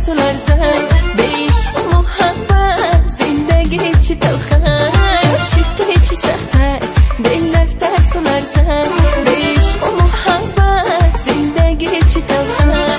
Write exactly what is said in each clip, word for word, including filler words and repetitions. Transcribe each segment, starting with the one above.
ترس و لرزه به عشق و محبت زندگی چی تلخه عاشقی چی سخته دلک ترس و لرزه به عشق و محبت زندگی چی تلخه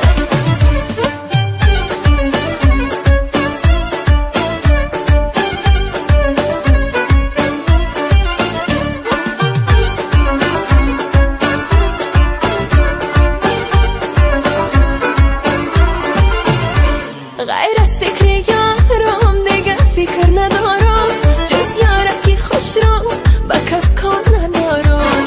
غیر از فکر یارم دیگه فکر ندارم جز یارکی خوش رو با کس کار ندارم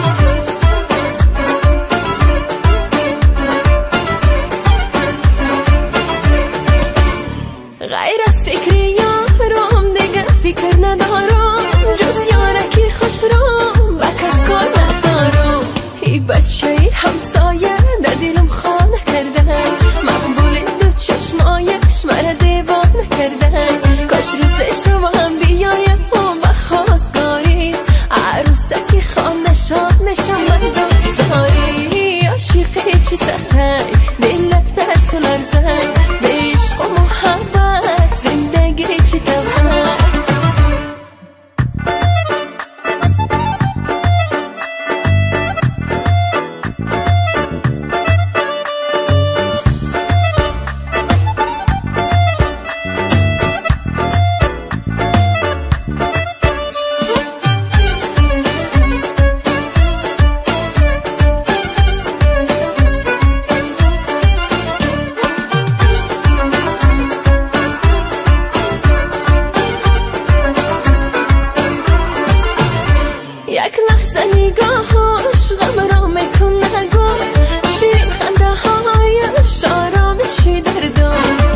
غیر از فکر یارم دیگه فکر ندارم جز یارکی خوش رو با کس کار ندارم ای بچه همسایه در دلم خانه کرده مقبول دو چشمایش مرا دیوانه کرده کاش روزش رو هم بیایم و بخواستگاری عروسکی خانه شاد نشم من دوست داری عاشقی چی سخته دلک ترس و لرزه به عشق و محبت زندگی چی تلخه یک لحظه نگاهش غم را میکنه گل شیرین خنده هایش آرامشی در دل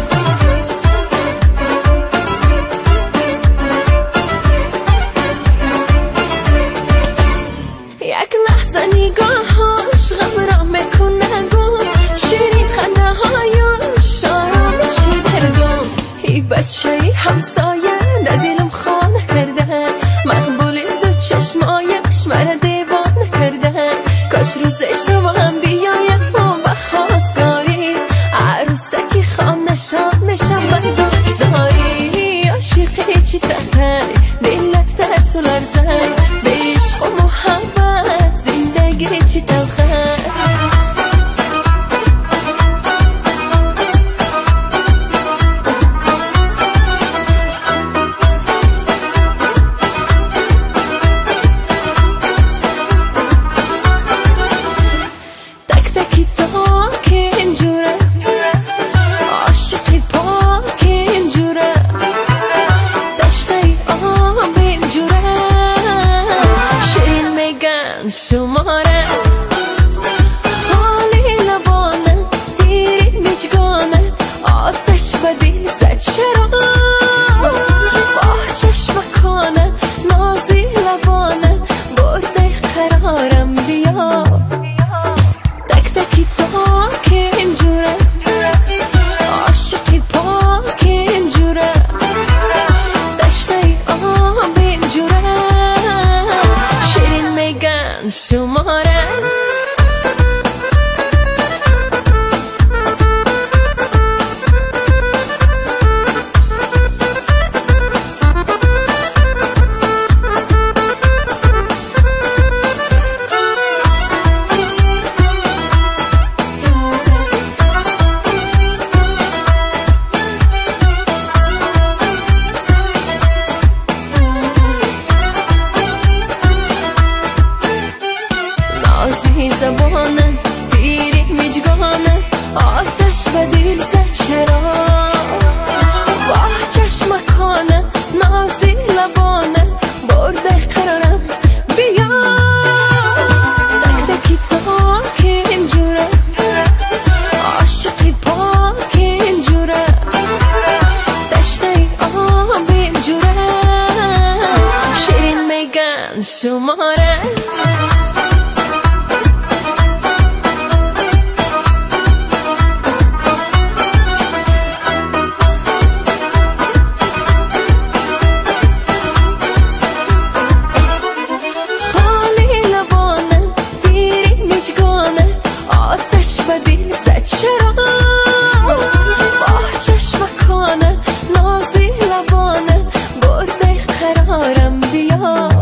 یک لحظه نگاهش غم را میکنه گل شیرین خنده هایش آرامشی در دل ای بچه همسایه در دلم خانه کرده مقبول دو چشمایش مرا دیوانه کرده کاش روزش رو هم بیایم و بخواستگاری عروسکی خانه شاد نشم من دوست داری عاشقی چی سخته دلک ترس و لرزه به عشق و محبت زندگی چی تلخه ها